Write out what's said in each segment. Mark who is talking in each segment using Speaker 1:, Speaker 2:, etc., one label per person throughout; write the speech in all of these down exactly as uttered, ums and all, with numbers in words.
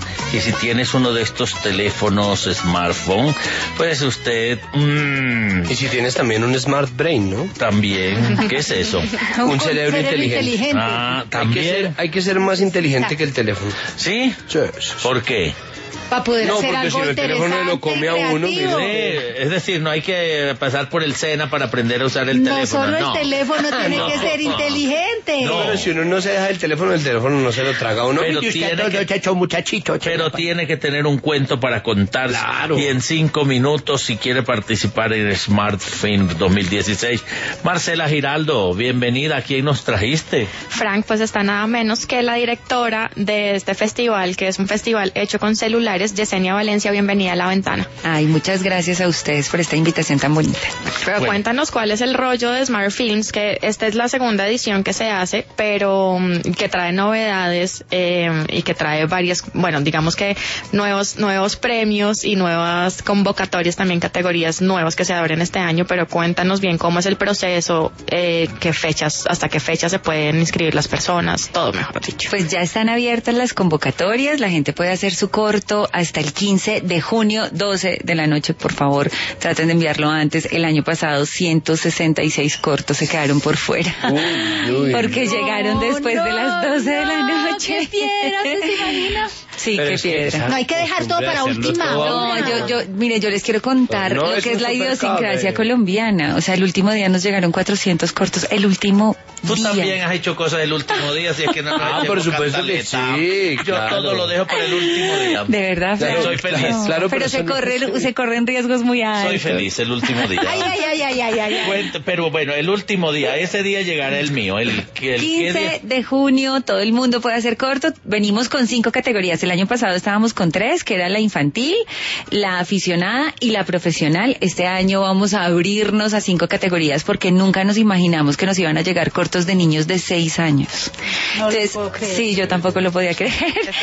Speaker 1: y si tienes uno de estos teléfonos smartphone, pues usted... Mmm,
Speaker 2: y si tienes también un smart brain, ¿no?
Speaker 1: También. ¿Qué es eso?
Speaker 2: un, un cerebro, cerebro inteligente. inteligente.
Speaker 1: Ah, también.
Speaker 2: Hay que ser, hay que ser más inteligente que el teléfono.
Speaker 1: ¿Sí?
Speaker 2: Sí, sí.
Speaker 1: ¿Por qué?
Speaker 3: Para poder
Speaker 2: no,
Speaker 3: hacer
Speaker 2: porque
Speaker 3: algo
Speaker 2: si el teléfono lo come a uno,
Speaker 1: sí, es decir, no hay que pasar por el SENA para aprender a usar el
Speaker 3: no
Speaker 1: teléfono.
Speaker 3: Solo
Speaker 1: no,
Speaker 3: el teléfono tiene
Speaker 1: no.
Speaker 3: que ser inteligente.
Speaker 2: No, pero si uno no se deja el teléfono, el teléfono no se lo traga a uno.
Speaker 1: Pero, tiene que, muchacho, muchachito, pero tiene que tener un cuento para contar.
Speaker 2: Claro.
Speaker 1: Y en cinco minutos, si quiere participar en Smart Film dos mil dieciséis. Marcela Giraldo, bienvenida. ¿A quién nos trajiste?
Speaker 4: Frank, pues está nada menos que la directora de este festival, que es un festival hecho con celulares, Yesenia Valencia. Bienvenida a La Ventana.
Speaker 5: Ay, muchas gracias a ustedes por esta invitación tan bonita.
Speaker 4: Pero bueno, cuéntanos cuál es el rollo de Smart Films, que esta es la segunda edición que se hace, pero um, que trae novedades eh, y que trae varias, bueno, digamos que nuevos nuevos premios y nuevas convocatorias, también categorías nuevas que se abren este año, pero cuéntanos bien cómo es el proceso, eh, qué fechas, hasta qué fechas se pueden inscribir las personas, todo mejor dicho.
Speaker 5: Pues ya están abiertas las convocatorias, la gente puede hacer su corto hasta el quince de junio, doce de la noche, por favor, traten de enviarlo antes. El año pasado ciento sesenta y seis cortos se quedaron por fuera, uy, uy, porque no, llegaron después no, de las doce no, de la noche.
Speaker 3: ¡Qué piedra, se imagina!
Speaker 5: Sí, pero qué piedra.
Speaker 3: No hay que dejar todo para última hora.
Speaker 5: No, yo, yo, mire, yo les quiero contar no, lo que es la idiosincrasia colombiana. O sea, el último día nos llegaron cuatrocientos cortos, el último
Speaker 1: Tú
Speaker 5: día.
Speaker 1: también has hecho cosas el último día, si es que no nos
Speaker 2: Ah, por supuesto que sí,
Speaker 1: Yo
Speaker 2: claro.
Speaker 1: todo lo dejo para el último día.
Speaker 5: De verdad,
Speaker 1: claro, soy feliz.
Speaker 5: No,
Speaker 2: claro,
Speaker 5: pero, pero se, corre, no se corren riesgos muy altos.
Speaker 1: Soy feliz el último día.
Speaker 3: Ay, ay, ay, ay, ay, ay.
Speaker 1: Cuenta, pero bueno, el último día, ese día llegará el mío. El, el
Speaker 5: quince de junio, todo el mundo puede hacer corto. Venimos con cinco categorías. El año pasado estábamos con tres, que era la infantil, la aficionada y la profesional. Este año vamos a abrirnos a cinco categorías porque nunca nos imaginamos que nos iban a llegar cortos de niños de seis años.
Speaker 3: No
Speaker 5: Entonces,
Speaker 3: lo puedo creer.
Speaker 5: Sí, yo tampoco lo podía creer.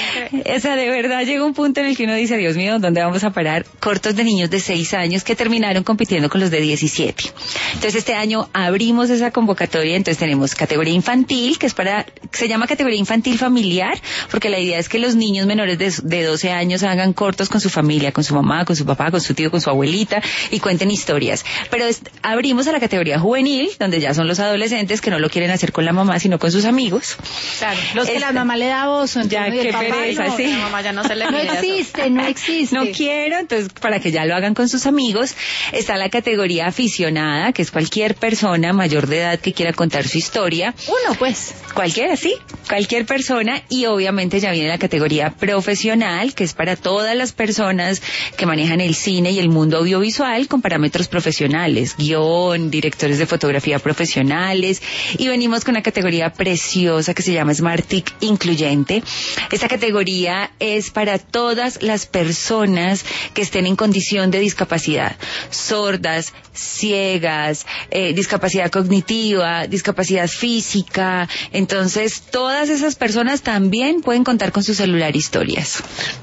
Speaker 5: O sea, de verdad llega un punto en el que uno dice, Dios mío, ¿dónde vamos a parar? Cortos de niños de seis años que terminaron compitiendo con los de diecisiete. Entonces, este año abrimos esa convocatoria. Entonces, tenemos categoría infantil, que es para, se llama categoría infantil familiar, porque la idea es que los niños menores de, de doce años hagan cortos con su familia, con su mamá, con su papá, con su tío, con su abuelita, y cuenten historias. Pero es, abrimos a la categoría juvenil, donde ya son los adolescentes que no lo quieren hacer con la mamá, sino con sus amigos.
Speaker 3: Claro, los que
Speaker 5: Esta,
Speaker 3: la mamá le da voz,
Speaker 5: ya qué pereza,
Speaker 4: no,
Speaker 5: sí.
Speaker 4: La mamá ya no se le
Speaker 3: No existe, eso. no existe.
Speaker 5: No quiero, entonces para que ya lo hagan con sus amigos. Está la categoría aficionada, que es cualquier persona mayor de edad que quiera contar su historia.
Speaker 3: Uno, pues.
Speaker 5: Cualquiera, sí, cualquier persona. Y obviamente ya viene la categoría profesional, que es para todas las personas que manejan el cine y el mundo audiovisual con parámetros profesionales, guión, directores de fotografía profesionales. Y venimos con una categoría preciosa que se llama Smartic Incluyente. Esta categoría es para todas las personas que estén en condición de discapacidad, sordas, ciegas, eh, discapacidad cognitiva, discapacidad física. Entonces, todas esas personas también pueden contar con su celular historias.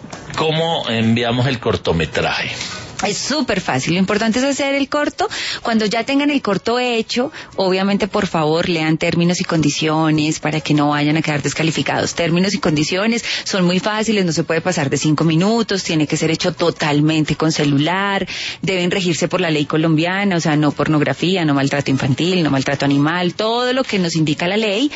Speaker 1: ¿Cómo enviamos el cortometraje?
Speaker 5: Es súper fácil, lo importante es hacer el corto. Cuando ya tengan el corto hecho, obviamente por favor lean términos y condiciones para que no vayan a quedar descalificados. Términos y condiciones son muy fáciles, no se puede pasar de cinco minutos, tiene que ser hecho totalmente con celular, deben regirse por la ley colombiana, o sea, no pornografía, no maltrato infantil, no maltrato animal, todo lo que nos indica la ley,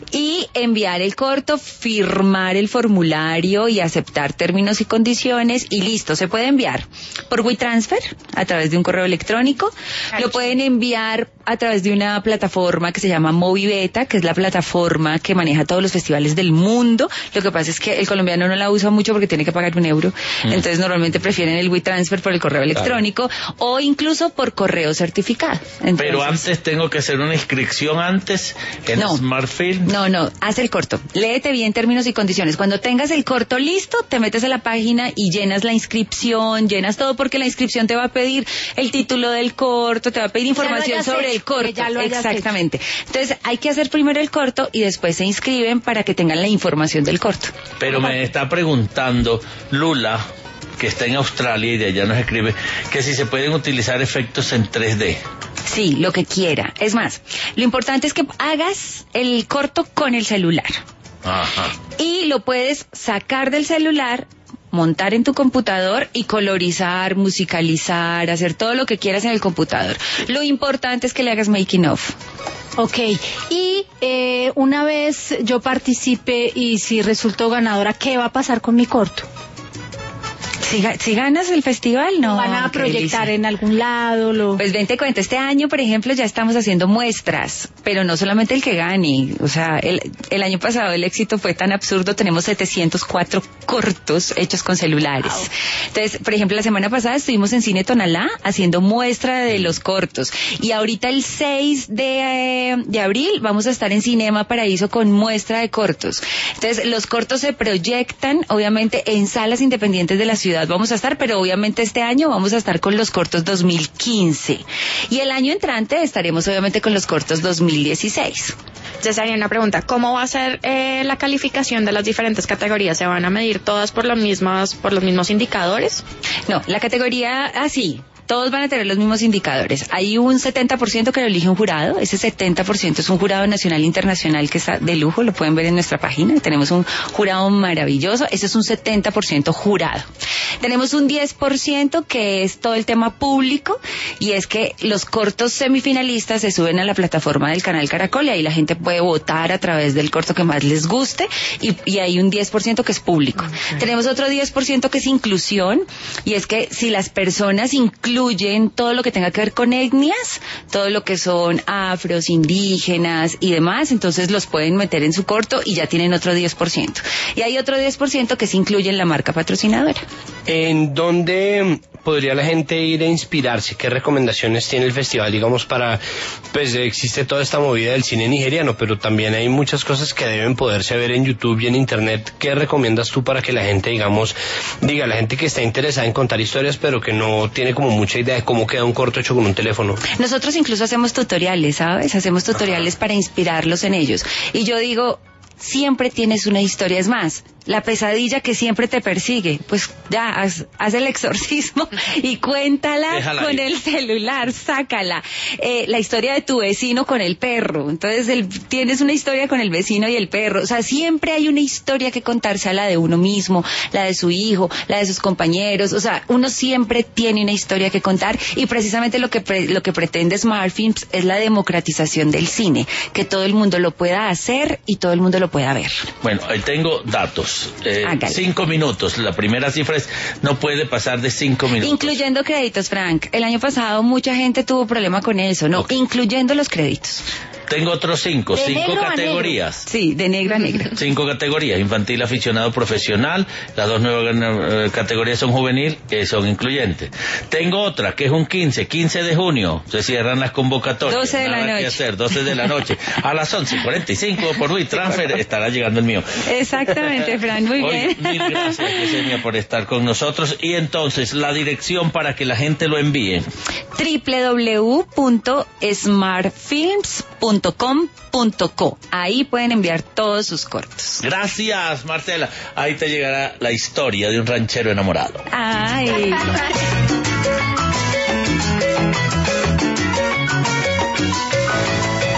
Speaker 5: y enviar el corto, firmar el formulario y aceptar términos y condiciones y listo, se puede enviar por WeTransfer a través de un correo electrónico, lo pueden enviar a través de una plataforma que se llama Movibeta, que es la plataforma que maneja todos los festivales del mundo. Lo que pasa es que el colombiano no la usa mucho porque tiene que pagar un euro, mm. entonces normalmente prefieren el WeTransfer por el correo electrónico, claro, o incluso por correo certificado. Entonces,
Speaker 1: pero antes tengo que hacer una inscripción antes en
Speaker 5: no,
Speaker 1: SmartFilm.
Speaker 5: No, no, haz el corto, léete bien términos y condiciones. Cuando tengas el corto listo, te metes a la página y llenas la inscripción, llenas todo, porque la inscripción te va a pedir el título del corto, te va a pedir información sobre hecho, el corto. Exactamente. Hecho. Entonces hay que hacer primero el corto y después se inscriben para que tengan la información del corto.
Speaker 1: Pero me está preguntando Lula, que está en Australia y de allá nos escribe, que si se pueden utilizar efectos en tres D.
Speaker 5: Sí, lo que quiera. Es más, lo importante es que hagas el corto con el celular.
Speaker 1: Ajá.
Speaker 5: y lo puedes sacar del celular, montar en tu computador y colorizar, musicalizar, hacer todo lo que quieras en el computador. Lo importante es que le hagas making of.
Speaker 3: Ok, y eh, una vez yo participe y si resulto ganadora, ¿qué va a pasar con mi corto?
Speaker 5: Si, si ganas el festival, no.
Speaker 3: ¿Van a proyectar en algún lado? Lo...
Speaker 5: Pues ven, te cuento, este año, por ejemplo, ya estamos haciendo muestras, pero no solamente el que gane. O sea, el, el año pasado el éxito fue tan absurdo, tenemos setecientos cuatro cortos hechos con celulares. Wow. Entonces, por ejemplo, la semana pasada estuvimos en Cine Tonalá haciendo muestra de los cortos. Y ahorita el seis de, eh, de abril vamos a estar en Cinema Paraíso con muestra de cortos. Entonces, los cortos se proyectan, obviamente, en salas independientes de la ciudad. Vamos a estar, pero obviamente este año vamos a estar con los cortos dos mil quince y el año entrante estaremos obviamente con los cortos dos mil dieciséis.
Speaker 4: Ya sería una pregunta, ¿cómo va a ser eh, la calificación de las diferentes categorías? ¿Se van a medir todas por los mismos, por los mismos indicadores?
Speaker 5: No, la categoría así. Todos van a tener los mismos indicadores. Hay un setenta por ciento que lo elige un jurado. Ese setenta por ciento es un jurado nacional internacional que está de lujo. Lo pueden ver en nuestra página. Tenemos un jurado maravilloso. Ese es un setenta por ciento jurado. Tenemos un diez por ciento que es todo el tema público. Y es que los cortos semifinalistas se suben a la plataforma del canal Caracol y ahí la gente puede votar a través del corto que más les guste. Y, y hay un diez por ciento que es público. Okay. Tenemos otro diez por ciento que es inclusión. Y es que si las personas incluyen incluyen todo lo que tenga que ver con etnias, todo lo que son afros, indígenas y demás, entonces los pueden meter en su corto y ya tienen otro diez por ciento. Y hay otro diez por ciento que se incluye en la marca patrocinadora.
Speaker 2: ¿En dónde podría la gente ir a inspirarse? ¿Qué recomendaciones tiene el festival, digamos, para, pues existe toda esta movida del cine nigeriano, pero también hay muchas cosas que deben poderse ver en YouTube y en Internet? ¿Qué recomiendas tú para que la gente, digamos, diga, la gente que está interesada en contar historias, pero que no tiene como mucha idea de cómo queda un corto hecho con un teléfono?
Speaker 5: Nosotros incluso hacemos tutoriales, ¿sabes? Hacemos tutoriales Ajá. para inspirarlos en ellos. Y yo digo, siempre tienes una historia, es más, la pesadilla que siempre te persigue, pues ya, haz, haz el exorcismo y cuéntala Déjala con ahí. El celular, sácala. Eh, la historia de tu vecino con el perro, entonces el, tienes una historia con el vecino y el perro, o sea, siempre hay una historia que contarse, a la de uno mismo, la de su hijo, la de sus compañeros, o sea, uno siempre tiene una historia que contar y precisamente lo que, pre, lo que pretende Smart Films es la democratización del cine, que todo el mundo lo pueda hacer y todo el mundo lo pueda ver.
Speaker 1: Bueno, ahí tengo datos. Eh, cinco minutos. La primera cifra es no puede pasar de cinco minutos.
Speaker 5: Incluyendo créditos, Frank. El año pasado mucha gente tuvo problema con eso, ¿no? Okay. Incluyendo los créditos.
Speaker 1: Tengo otros cinco, de cinco categorías.
Speaker 5: Sí, de negro a negro.
Speaker 1: Cinco categorías, infantil, aficionado, profesional. Las dos nuevas uh, categorías son juvenil, que son incluyentes. Tengo otra, que es un quince, quince de junio, se cierran las convocatorias.
Speaker 5: doce de
Speaker 1: Nada
Speaker 5: la noche.
Speaker 1: Que hacer, doce de la noche. A las once cuarenta y cinco por Wii Transfer estará llegando el mío.
Speaker 5: Exactamente, Fran, muy
Speaker 1: Hoy,
Speaker 5: bien.
Speaker 1: Mil gracias, Yesenia, por estar con nosotros. Y entonces, la dirección para que la gente lo envíe.
Speaker 5: doble u doble u doble u punto smart films punto com punto co. Ahí pueden enviar todos sus cortos.
Speaker 1: Gracias, Marcela. Ahí te llegará la historia de un ranchero enamorado.
Speaker 5: Ay.